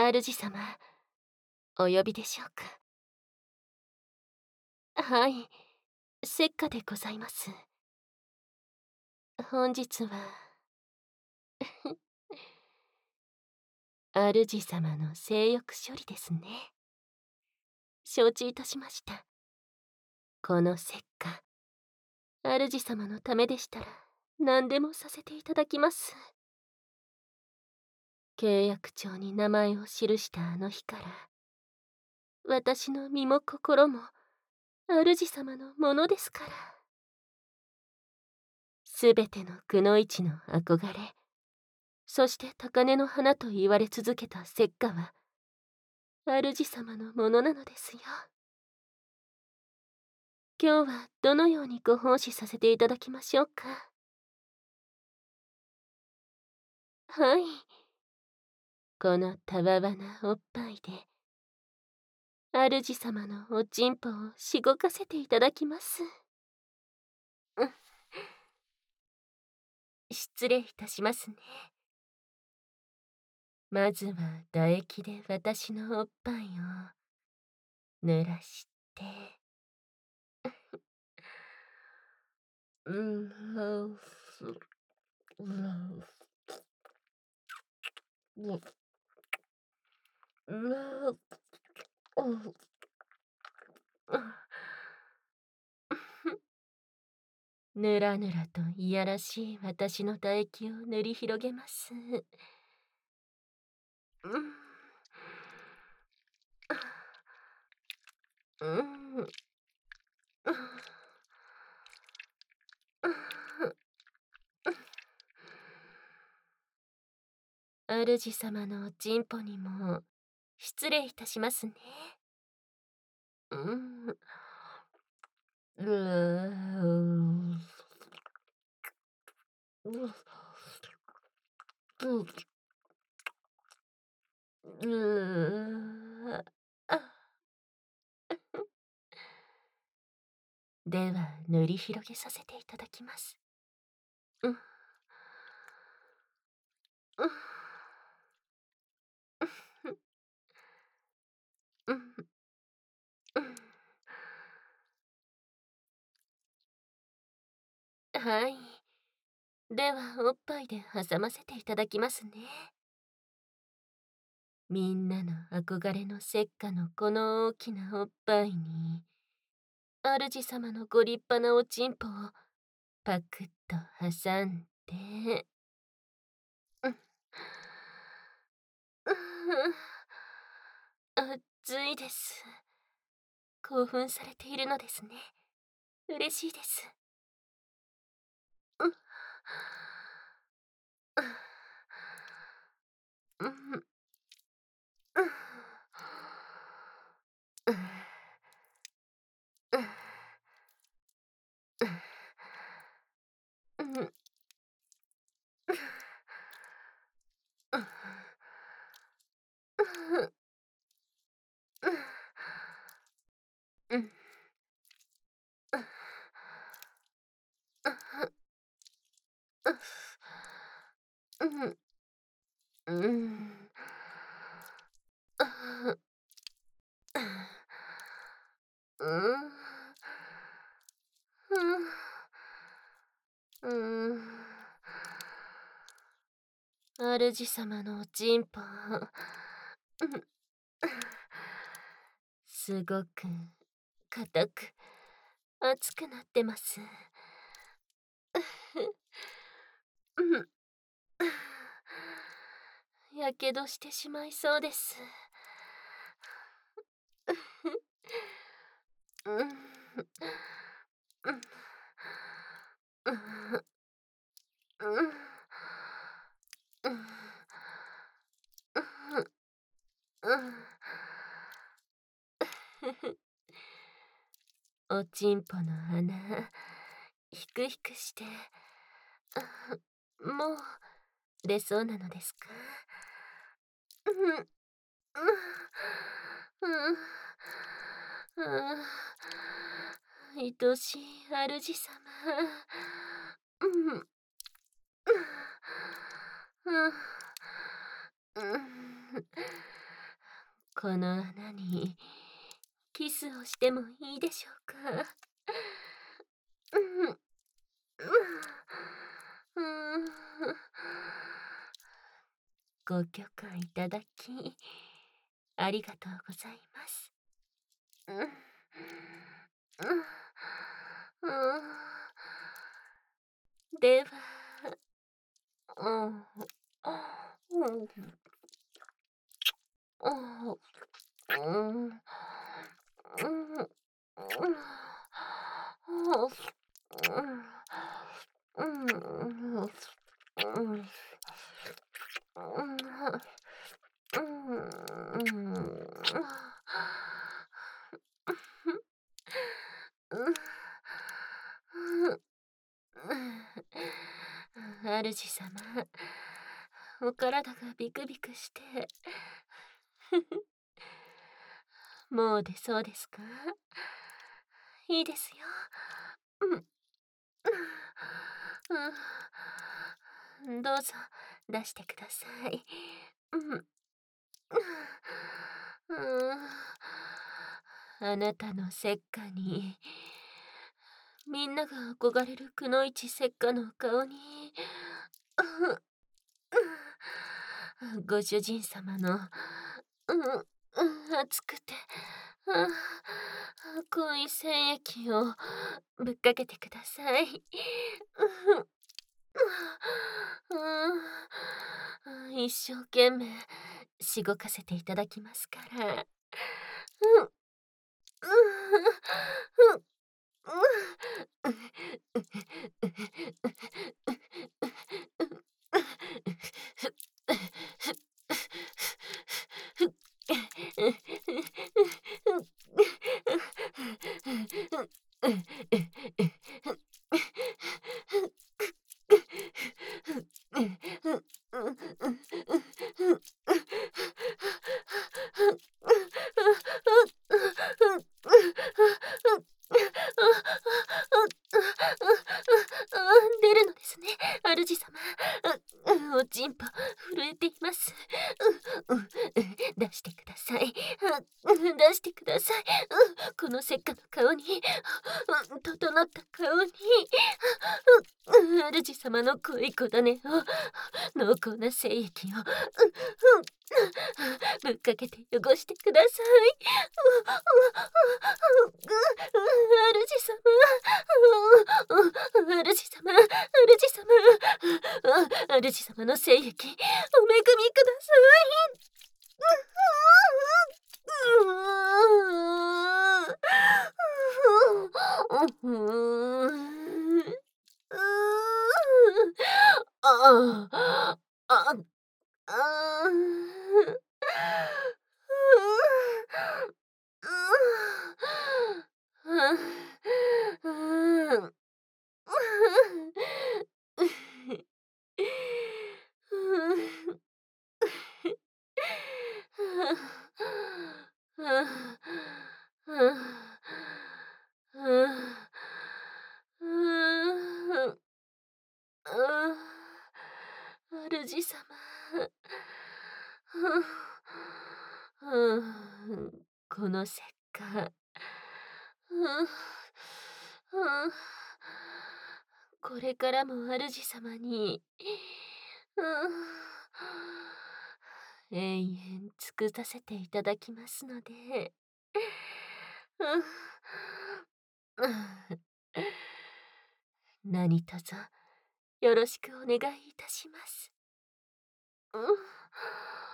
主様、お呼びでしょうか。はい、せっかでございます。本日は主様の性欲処理ですね。承知いたしました。この石火、主様のためでしたら何でもさせていただきます。契約帳に名前を記したあの日から、私の身も心も主様のものですから。すべてのくのいちの憧れ、そして高嶺の花と言われ続けた石火は、主様のものなのですよ。今日はどのようにご奉仕させていただきましょうか。はい。このたわわなおっぱいで、主様のおちんぽをしごかせていただきます。失礼いたしますね。まずは唾液で私のおっぱいを濡らして、うん、うん、ぬらぬらといやらしい私の唾液を塗り広げます。うん、主様のおちんぽにも失礼いたしますね。うん。うーでは塗り広げさせていただきます。うん、うん、うん、うん。はい。ではおっぱいで挟ませていただきますね。みんなの憧れの石火のこの大きなおっぱいに、主様のご立派なおちんぽをパクッと挟んで、うん、熱いです。興奮されているのですね。嬉しいです。うん、うん、うん、うん、うん、うん、うん、うん、うん、うん、うん、主様のおちんぽ、すごく硬く熱くなってます。やけどしてしまいそうです。おちんぽの穴ひくひくしてもう出そうなのですか？愛しい主様。 この穴にキスをしてもいいでしょうか。うん、うん、ご許可いただき、ありがとうございます。うん、うん、うん、では、うん、うん、うん、うん、うん、主様、お体がビクビクして、もう出そうですか？いいですよ。うん、どうぞ出してください。うん、あなたの石棺に、みんなが憧れるくのいち石棺の顔に、ご主人様の、熱くて、濃い精液をぶっかけてください。一生懸命しごかせていただきますから。出るのですね、主様。おちんぽ震えています。出してください。出してください。このせっかの顔に、整った顔に、主様の濃い小種を、濃厚な精液を、ぶっかけて汚してください。主様、主様、主様、主様の精液、お恵みください。ああ、主様。この石棺。これからも主様に、永遠尽くさせていただきますので、何卒よろしくお願いいたします。